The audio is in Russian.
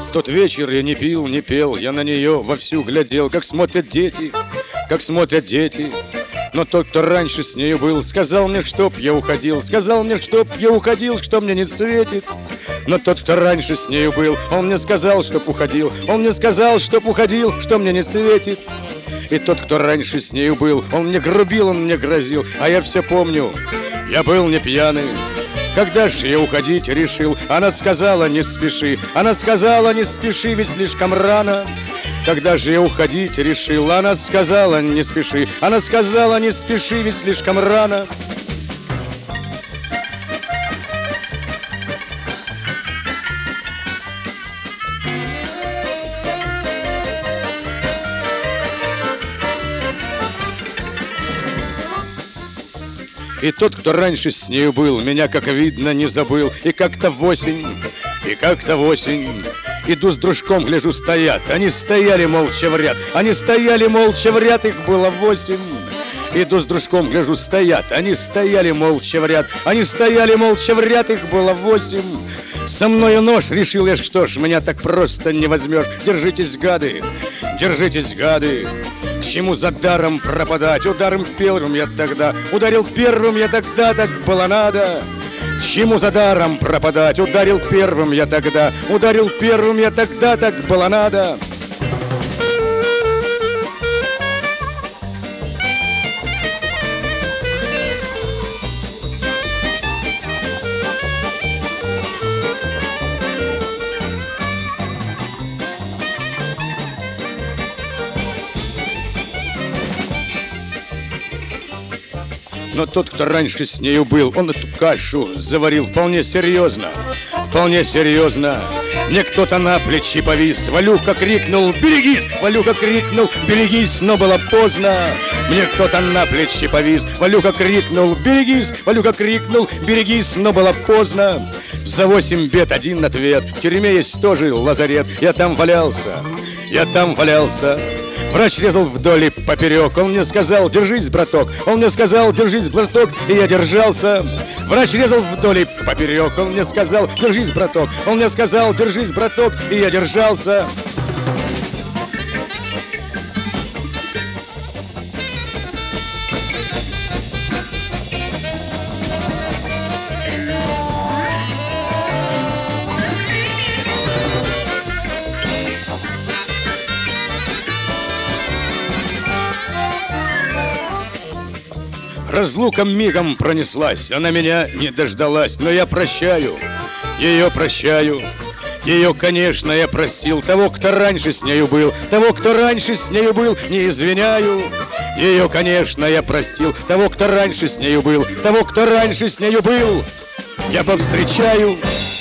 В тот вечер я не пил, не пел, я на нее вовсю глядел, как смотрят дети, как смотрят дети. Но тот, кто раньше с нею был, сказал мне, чтоб я уходил, сказал мне, чтоб я уходил, что мне не светит. Но тот, кто раньше с нею был, он мне сказал, чтоб уходил, он мне сказал, чтоб уходил, что мне не светит. И тот, кто раньше с нею был, он мне грубил, он мне грозил, а я все помню, я был не пьяный. Когда же я уходить решил, она сказала, не спеши, она сказала, не спеши, ведь слишком рано. Когда же я уходить решил, она сказала, не спеши, она сказала, не спеши, ведь слишком рано. И тот, кто раньше с нею был, меня, как видно, не забыл. И как-то в осень, иду с дружком, гляжу, стоят. Они стояли молча в ряд, они стояли молча в ряд, их было 8. Иду с дружком, гляжу, стоят. Они стояли молча в ряд, они стояли молча в ряд, их было 8. Со мною нож, решил я, что ж, меня так просто не возьмешь. Держитесь, гады, держитесь, гады. К чему за даром пропадать? Ударом первым я тогда, ударил первым я тогда, так было надо. К чему за даром пропадать? Ударил первым я тогда, ударил первым я тогда, так было надо. Но тот, кто раньше с нею был, он эту кашу заварил вполне серьезно, вполне серьезно. Мне кто-то на плечи повис, Валюха крикнул «Берегись!» Валюха крикнул «Берегись!» Но было поздно. Мне кто-то на плечи повис, Валюха крикнул «Берегись!» Валюха крикнул «Берегись!» Но было поздно. За 8 бед один ответ, в тюрьме есть тоже лазарет. Я там валялся, я там валялся. Врач резал вдоль и поперек. Он мне сказал, держись, браток. Он мне сказал, держись, браток. И я держался. Врач резал вдоль и поперек. Он мне сказал, держись, браток. Он мне сказал, держись, браток. И я держался. Разлука мигом пронеслась, она меня не дождалась, но я прощаю, ее прощаю. Ее, конечно, я простил, того, кто раньше с нею был, того, кто раньше с нею был, не извиняю. Ее, конечно, я простил, того, кто раньше с нею был, того, кто раньше с нею был, я повстречаю.